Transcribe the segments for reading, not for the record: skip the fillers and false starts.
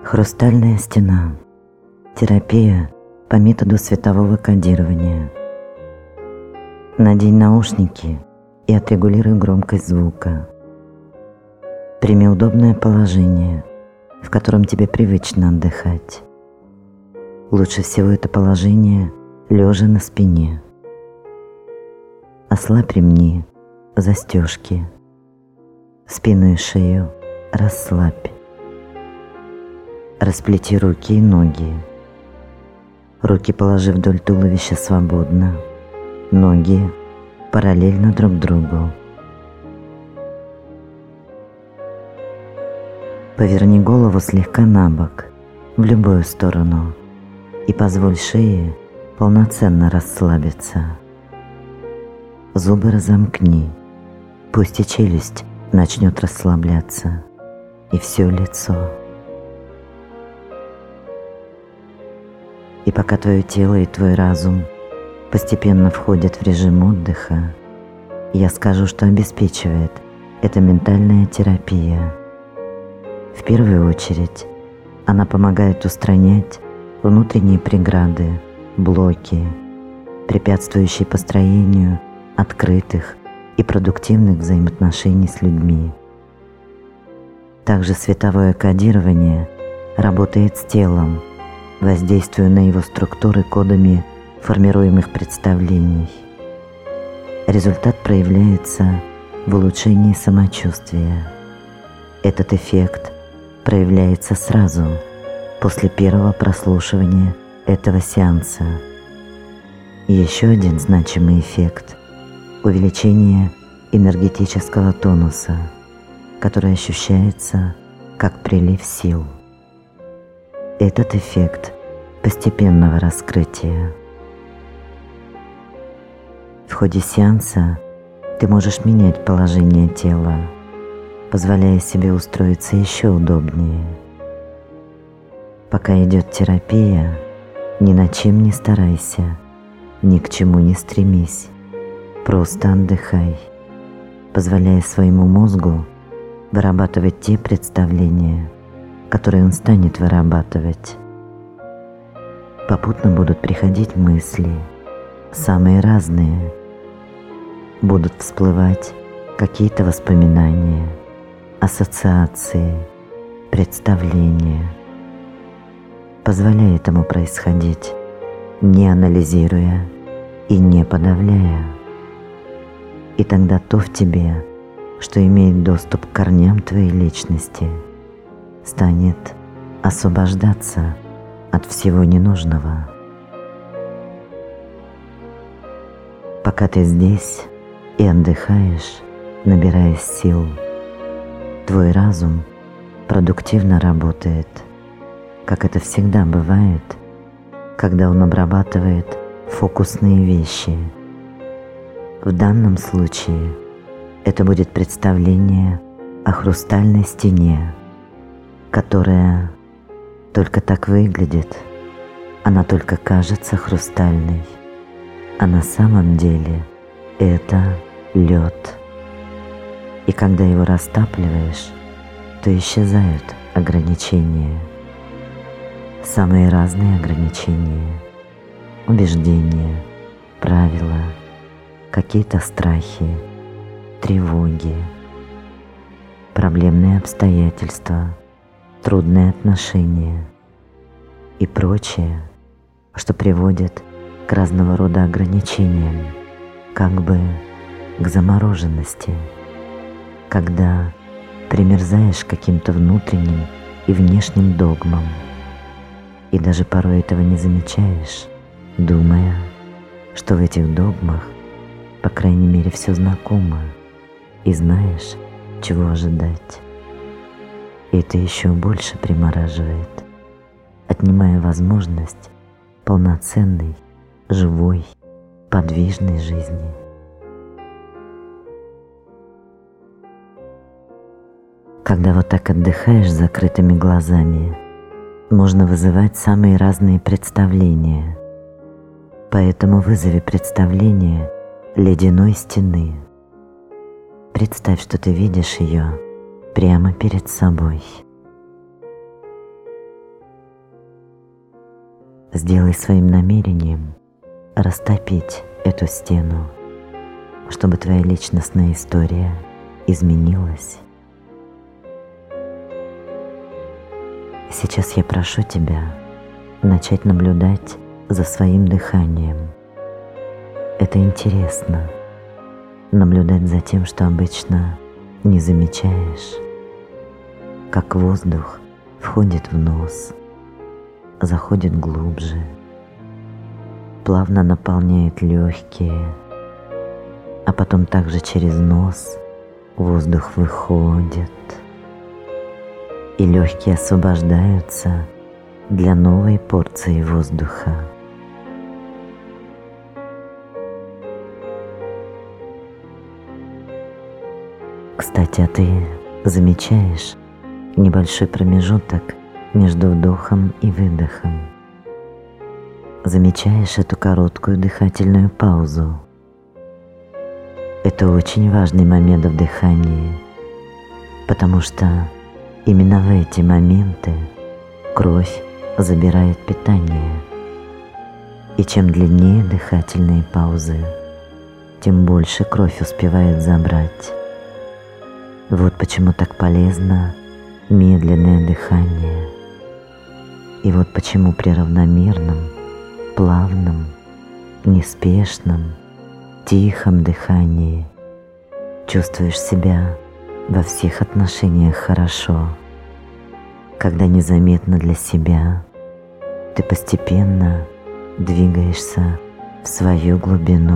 Хрустальная стена. Терапия по методу светового кодирования. Надень наушники и отрегулируй громкость звука. Прими удобное положение, в котором тебе привычно отдыхать. Лучше всего это положение лежа на спине. Ослабь ремни, застежки. Спину и шею расслабь. Расплети руки и ноги. Руки положи вдоль туловища свободно, ноги параллельно друг другу. Поверни голову слегка на бок, в любую сторону, и позволь шее полноценно расслабиться. Зубы разомкни, пусть и челюсть начнет расслабляться, и все лицо. И пока твое тело и твой разум постепенно входят в режим отдыха, я скажу, что обеспечивает эта ментальная терапия. В первую очередь, она помогает устранять внутренние преграды, блоки, препятствующие построению открытых и продуктивных взаимоотношений с людьми. Также световое кодирование работает с телом, воздействуя на его структуры кодами формируемых представлений. Результат проявляется в улучшении самочувствия. Этот эффект проявляется сразу после первого прослушивания этого сеанса. Еще один значимый эффект – увеличение энергетического тонуса, который ощущается как прилив сил. Этот эффект постепенного раскрытия. В ходе сеанса ты можешь менять положение тела, позволяя себе устроиться еще удобнее. Пока идет терапия, ни над чем не старайся, ни к чему не стремись, просто отдыхай, позволяя своему мозгу вырабатывать те представления, которые он станет вырабатывать. Попутно будут приходить мысли, самые разные. Будут всплывать какие-то воспоминания, ассоциации, представления. Позволяй этому происходить, не анализируя и не подавляя. И тогда то в тебе, что имеет доступ к корням твоей личности, станет освобождаться от всего ненужного. Пока ты здесь и отдыхаешь, набираясь сил, твой разум продуктивно работает, как это всегда бывает, когда он обрабатывает фокусные вещи. В данном случае это будет представление о хрустальной стене, которая только так выглядит, она только кажется хрустальной, а на самом деле это лед. И когда его растапливаешь, то исчезают ограничения. Самые разные ограничения, убеждения, правила, какие-то страхи, тревоги, проблемные обстоятельства, трудные отношения и прочее, что приводит к разного рода ограничениям, как бы к замороженности, когда примерзаешь к каким-то внутренним и внешним догмам, и даже порой этого не замечаешь, думая, что в этих догмах, по крайней мере, все знакомо, и знаешь, чего ожидать. И это еще больше примораживает, отнимая возможность полноценной, живой, подвижной жизни. Когда вот так отдыхаешь с закрытыми глазами, можно вызывать самые разные представления. Поэтому вызови представление ледяной стены. Представь, что ты видишь ее прямо перед собой. Сделай своим намерением растопить эту стену, чтобы твоя личностная история изменилась. Сейчас я прошу тебя начать наблюдать за своим дыханием. Это интересно — наблюдать за тем, что обычно не замечаешь, как воздух входит в нос, заходит глубже, плавно наполняет легкие, а потом также через нос воздух выходит, и легкие освобождаются для новой порции воздуха. Кстати, а ты замечаешь небольшой промежуток между вдохом и выдохом? Замечаешь эту короткую дыхательную паузу? Это очень важный момент в дыхании, потому что именно в эти моменты кровь забирает питание. И чем длиннее дыхательные паузы, тем больше кровь успевает забрать. Вот почему так полезно медленное дыхание. И вот почему при равномерном, плавном, неспешном, тихом дыхании чувствуешь себя во всех отношениях хорошо, когда незаметно для себя ты постепенно двигаешься в свою глубину.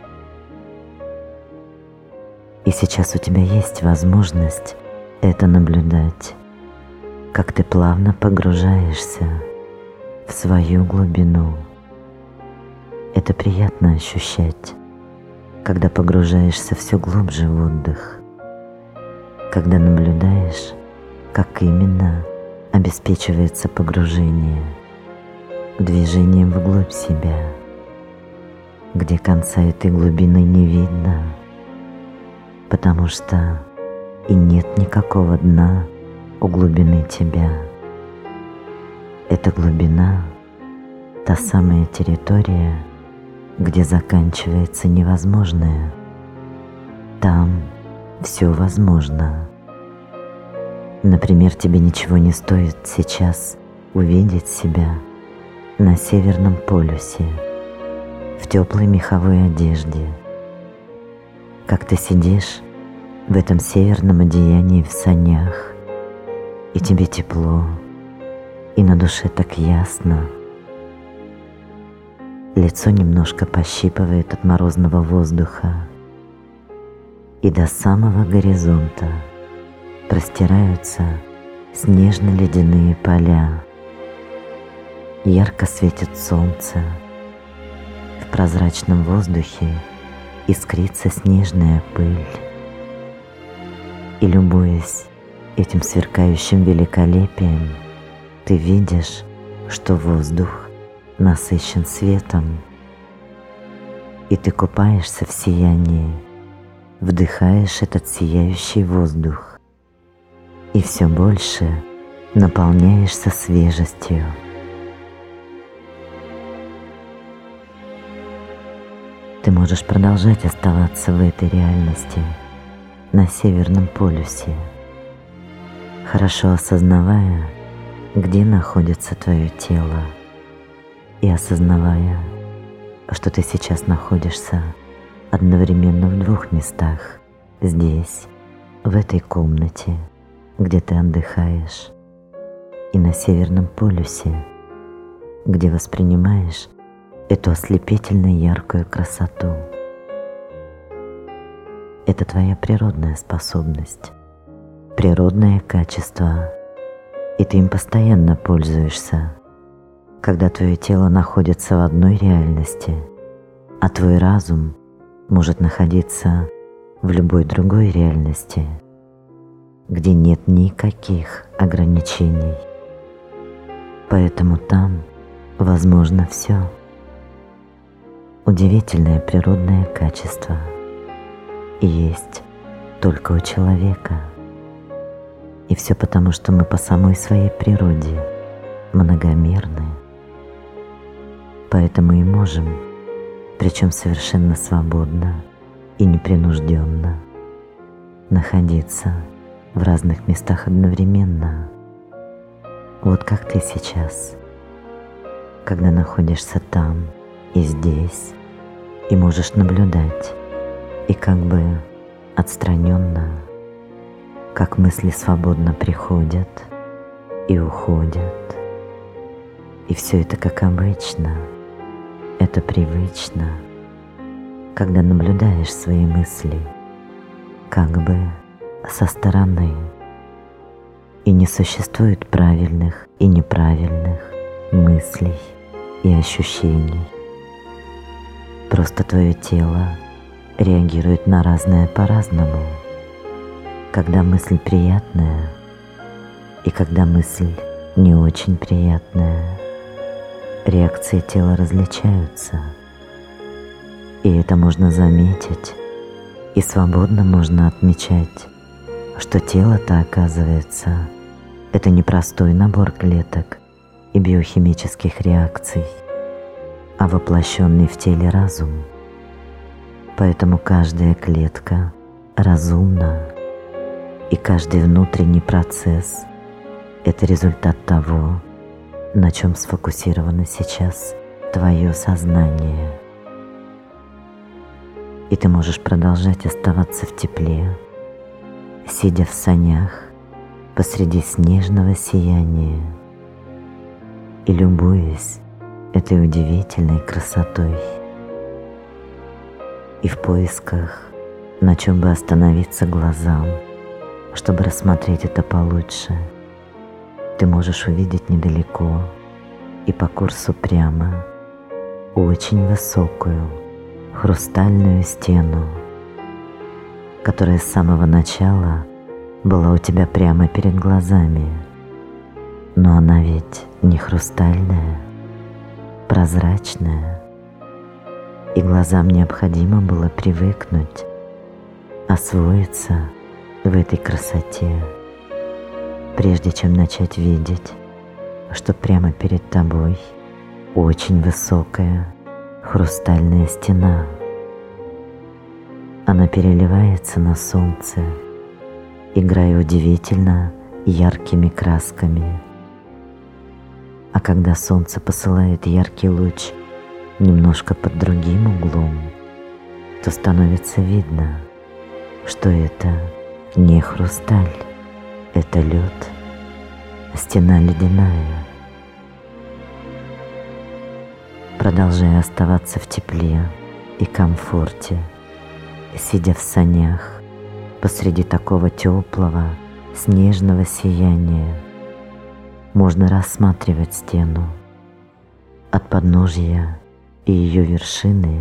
И сейчас у тебя есть возможность это наблюдать, как ты плавно погружаешься в свою глубину. Это приятно ощущать, когда погружаешься все глубже в отдых, когда наблюдаешь, как именно обеспечивается погружение движением вглубь себя, где конца этой глубины не видно, потому что и нет никакого дна у глубины тебя. Эта глубина — та самая территория, где заканчивается невозможное. Там все возможно. Например, тебе ничего не стоит сейчас увидеть себя на Северном полюсе в теплой меховой одежде, как ты сидишь в этом северном одеянии в санях, и тебе тепло, и на душе так ясно. Лицо немножко пощипывает от морозного воздуха, и до самого горизонта простираются снежно-ледяные поля. Ярко светит солнце, в прозрачном воздухе искрится снежная пыль. И, любуясь этим сверкающим великолепием, ты видишь, что воздух насыщен светом, и ты купаешься в сиянии, вдыхаешь этот сияющий воздух, и все больше наполняешься свежестью. Ты можешь продолжать оставаться в этой реальности на Северном полюсе, хорошо осознавая, где находится твое тело, и осознавая, что ты сейчас находишься одновременно в двух местах: здесь, в этой комнате, где ты отдыхаешь, и на Северном полюсе, где воспринимаешь эту ослепительно яркую красоту. Это твоя природная способность, природное качество, и ты им постоянно пользуешься, когда твое тело находится в одной реальности, а твой разум может находиться в любой другой реальности, где нет никаких ограничений. Поэтому там возможно все. Удивительное природное качество есть только у человека. И все потому, что мы по самой своей природе многомерны, Поэтому и можем, причем совершенно свободно и непринужденно, находиться в разных местах одновременно. Вот как ты сейчас, когда находишься там и здесь, и можешь наблюдать, и как бы отстраненно, как мысли свободно приходят и уходят. И все это как обычно, это привычно, когда наблюдаешь свои мысли, как бы со стороны. И не существует правильных и неправильных мыслей и ощущений. Просто твое тело реагирует на разное по-разному, когда мысль приятная и когда мысль не очень приятная. Реакции тела различаются, и это можно заметить, и свободно можно отмечать, что тело-то, оказывается, это не простой набор клеток и биохимических реакций, а воплощенный в теле разум. Поэтому каждая клетка разумна, и каждый внутренний процесс – это результат того, на чем сфокусировано сейчас твое сознание. И ты можешь продолжать оставаться в тепле, сидя в санях посреди снежного сияния и любуясь этой удивительной красотой. И в поисках, на чем бы остановиться глазам, чтобы рассмотреть это получше, ты можешь увидеть недалеко и по курсу прямо очень высокую хрустальную стену, которая с самого начала была у тебя прямо перед глазами. Но она ведь не хрустальная, прозрачная, и глазам необходимо было привыкнуть, освоиться в этой красоте, прежде чем начать видеть, что прямо перед тобой очень высокая хрустальная стена. Она переливается на солнце, играя удивительно яркими красками. А когда солнце посылает яркий луч немножко под другим углом, то становится видно, что это не хрусталь, это лед, стена ледяная. Продолжая оставаться в тепле и комфорте, сидя в санях посреди такого теплого снежного сияния, можно рассматривать стену от подножья и ее вершины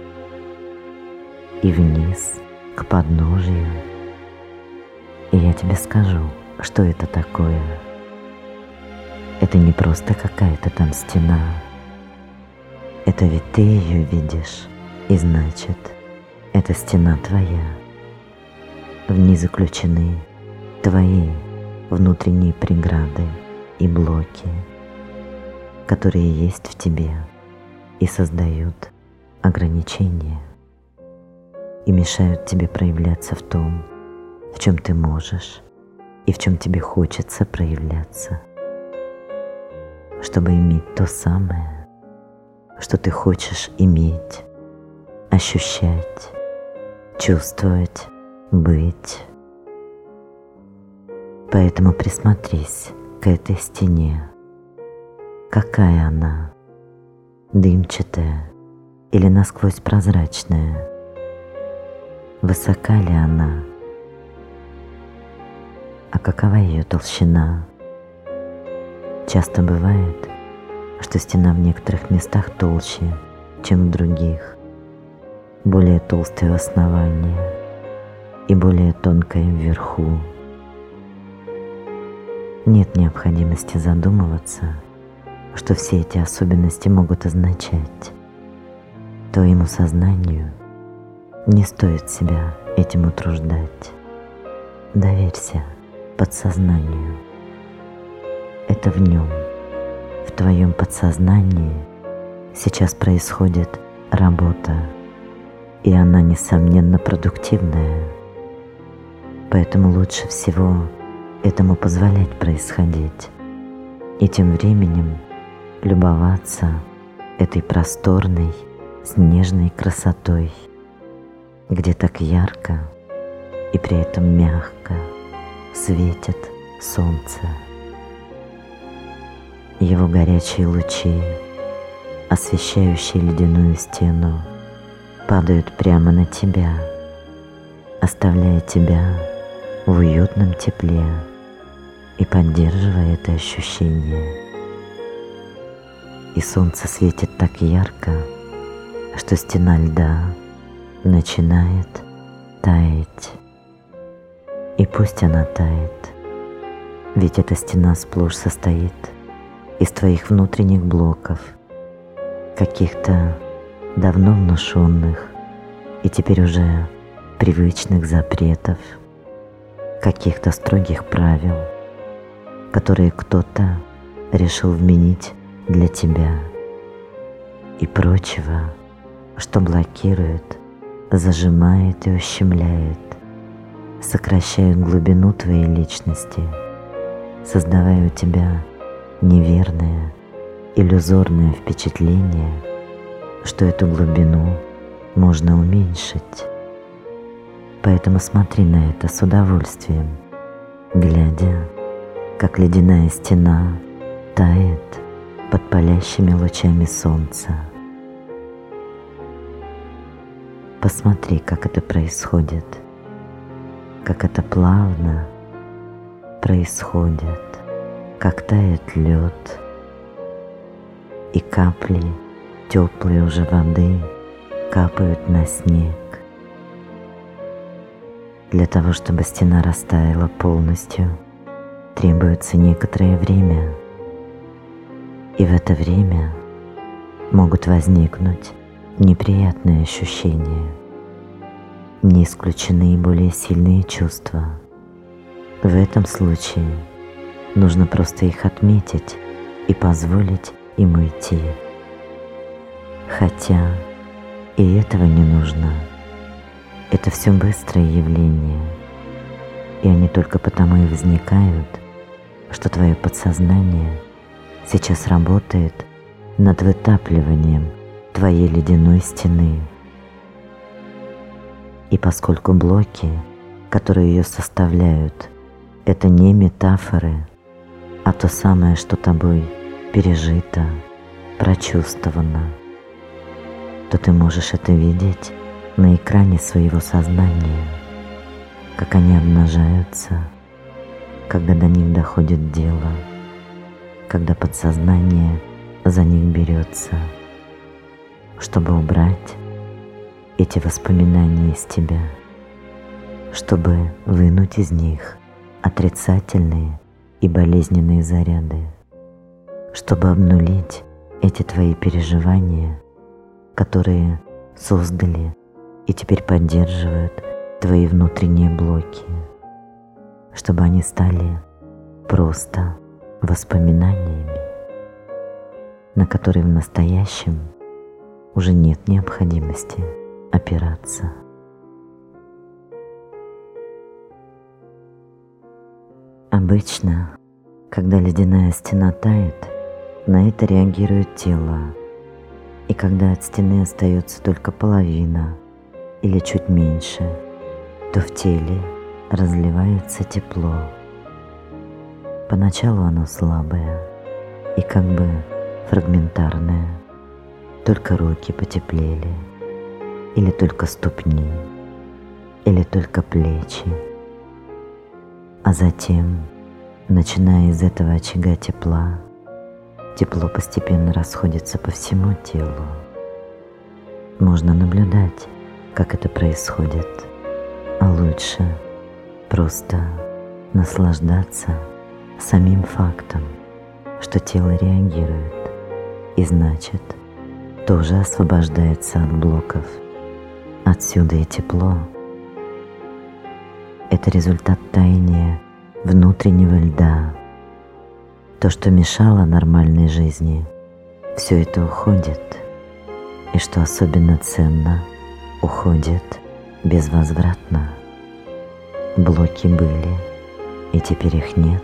и вниз к подножию. И я тебе скажу, что это такое. Это не просто какая-то там стена. Это ведь ты ее видишь, и значит, эта стена твоя. В ней заключены твои внутренние преграды и блоки, которые есть в тебе и создают ограничения и мешают тебе проявляться в том, в чем ты можешь и в чем тебе хочется проявляться, чтобы иметь то самое, что ты хочешь иметь, ощущать, чувствовать, быть. Поэтому присмотрись к этой стене. Какая она? Дымчатая или насквозь прозрачная? Высока ли она? А какова ее толщина? Часто бывает, что стена в некоторых местах толще, чем в других, более толстое у основания и более тонкое вверху. Нет необходимости задумываться, что все эти особенности могут означать. Твоему сознанию не стоит себя этим утруждать. Доверься подсознанию. Это в нем, в твоем подсознании, Сейчас происходит работа, и она, несомненно, продуктивная. Поэтому лучше всего этому позволять происходить и тем временем любоваться этой просторной, снежной красотой, где так ярко и при этом мягко светит солнце. Его горячие лучи, освещающие ледяную стену, падают прямо на тебя, оставляя тебя в уютном тепле и поддерживая это ощущение. И солнце светит так ярко, что стена льда начинает таять. И пусть она тает, ведь эта стена сплошь состоит из твоих внутренних блоков, каких-то давно внушенных и теперь уже привычных запретов, каких-то строгих правил, которые кто-то решил вменить для тебя, и прочего, что блокирует, зажимает и ущемляет, сокращает глубину твоей личности, создавая у тебя неверное, иллюзорное впечатление, что эту глубину можно уменьшить. Поэтому смотри на это с удовольствием, глядя, как ледяная стена тает под палящими лучами солнца. Посмотри, как это происходит, как это плавно происходит, как тает лед, и капли теплой уже воды капают на снег. Для того, чтобы стена растаяла полностью, требуется некоторое время, и в это время могут возникнуть неприятные ощущения, не исключены и более сильные чувства. В этом случае нужно просто их отметить и позволить им уйти. Хотя и этого не нужно. Это все быстрые явления, и они только потому и возникают, что твое подсознание сейчас работает над вытапливанием твоей ледяной стены. И поскольку блоки, которые ее составляют, это не метафоры, а то самое, что тобой пережито, прочувствовано, то ты можешь это видеть на экране своего сознания, как они обнажаются, когда до них доходит дело, когда подсознание за них берется, чтобы убрать эти воспоминания из тебя, чтобы вынуть из них отрицательные и болезненные заряды, чтобы обнулить эти твои переживания, которые создали и теперь поддерживают твои внутренние блоки, чтобы они стали просто воспоминаниями, на которые в настоящем уже нет необходимости опираться. Обычно, когда ледяная стена тает, на это реагирует тело, и когда от стены остается только половина или чуть меньше, то в теле разливается тепло. Поначалу оно слабое и как бы фрагментарное, только руки потеплели, или только ступни, или только плечи. А затем, начиная из этого очага тепла, тепло постепенно расходится по всему телу. Можно наблюдать, как это происходит, а лучше просто наслаждаться самим фактом, что тело реагирует, и значит, тоже освобождается от блоков. Отсюда и тепло. Это результат таяния внутреннего льда. То, что мешало нормальной жизни, все это уходит. и, что особенно ценно, уходит безвозвратно. Блоки были, и теперь их нет.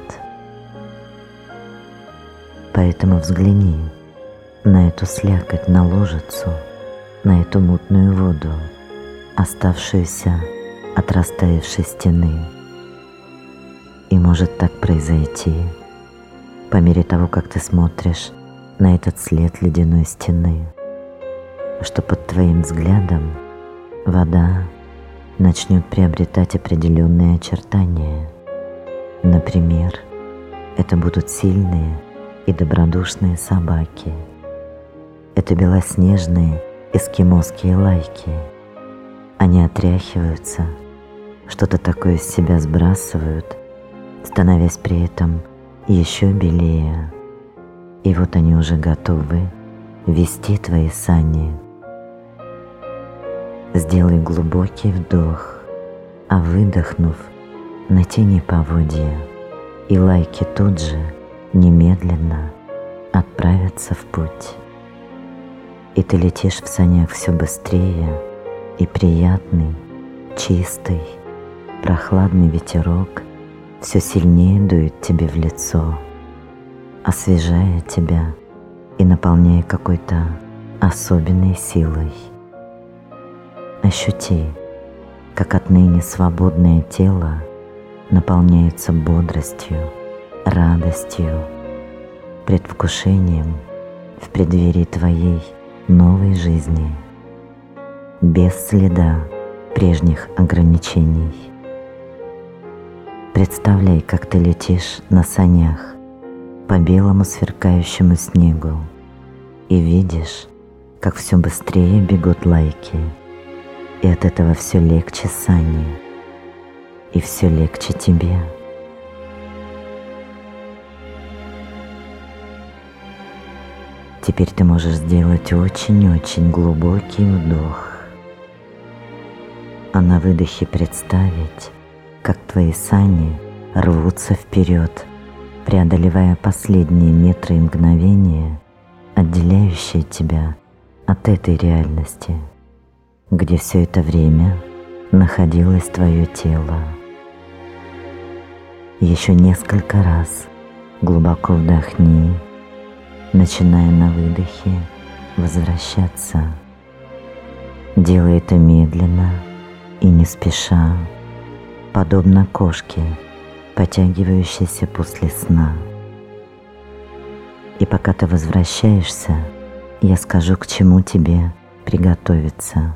Поэтому взгляни на эту слякоть, на лужицу, на эту мутную воду, оставшуюся от растаявшей стены. И может так произойти по мере того, как ты смотришь на этот след ледяной стены, что под твоим взглядом вода начнет приобретать определенные очертания. Например, это будут сильные и добродушные собаки. Это белоснежные эскимосские лайки. Они отряхиваются, что-то такое из себя сбрасывают, становясь при этом еще белее. И вот они уже готовы вести твои сани. Сделай глубокий вдох, а выдохнув, натяни поводья, и лайки тут же, немедленно отправятся в путь. И ты летишь в санях все быстрее, и приятный, чистый, прохладный ветерок все сильнее дует тебе в лицо, освежая тебя и наполняя какой-то особенной силой. Ощути, как отныне свободное тело наполняется бодростью, радостью, предвкушением в преддверии твоей новой жизни, без следа прежних ограничений. Представляй, как ты летишь на санях по белому сверкающему снегу и видишь, как все быстрее бегут лайки, и от этого все легче сани, и все легче тебе. Теперь ты можешь сделать очень-очень глубокий вдох, а на выдохе представить, как твои сани рвутся вперед, преодолевая последние метры и мгновения, отделяющие тебя от этой реальности, где все это время находилось твое тело. Еще несколько раз глубоко вдохни, начиная на выдохе возвращаться. Делай это медленно и не спеша, подобно кошке, потягивающейся после сна. И пока ты возвращаешься, я скажу, к чему тебе приготовиться.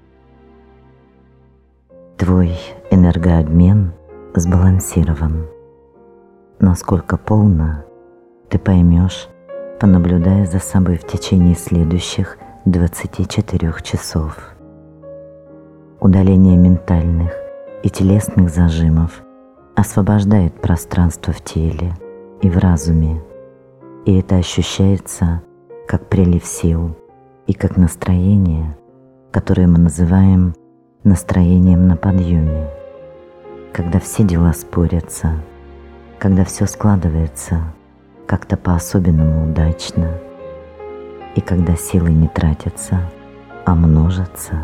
Твой энергообмен сбалансирован. Насколько полно, ты поймешь, понаблюдая за собой в течение следующих 24 часов. Удаление ментальных и телесных зажимов освобождает пространство в теле и в разуме, и это ощущается как прилив сил и как настроение, которое мы называем настроением на подъеме, когда все дела спорятся, когда все складывается как-то по-особенному удачно, и когда силы не тратятся, а множатся.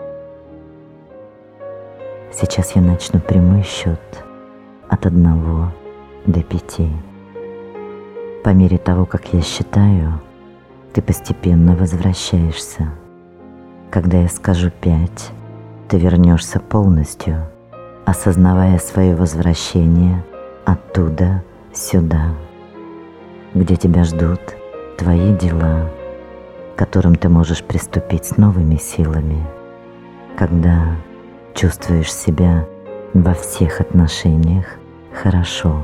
Сейчас я начну прямой счет от 1 до 5. По мере того, как я считаю, ты постепенно возвращаешься. Когда я скажу 5, ты вернешься полностью, осознавая свое возвращение оттуда сюда, где тебя ждут твои дела, к которым ты можешь приступить с новыми силами, когда чувствуешь себя во всех отношениях хорошо.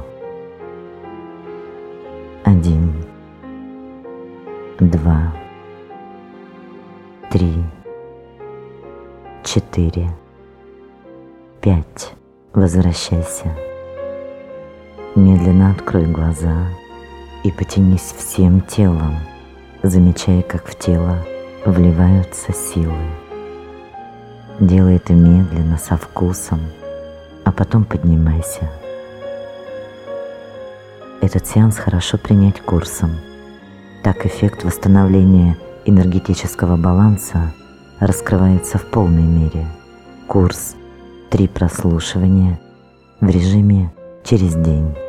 1, 2, 3, 4, 5. Возвращайся. Медленно открой глаза и потянись всем телом, замечая, как в тело вливаются силы. Делай это медленно, со вкусом, а потом поднимайся. Этот сеанс хорошо принять курсом. Так эффект восстановления энергетического баланса раскрывается в полной мере. Курс 3 прослушивания в режиме через день.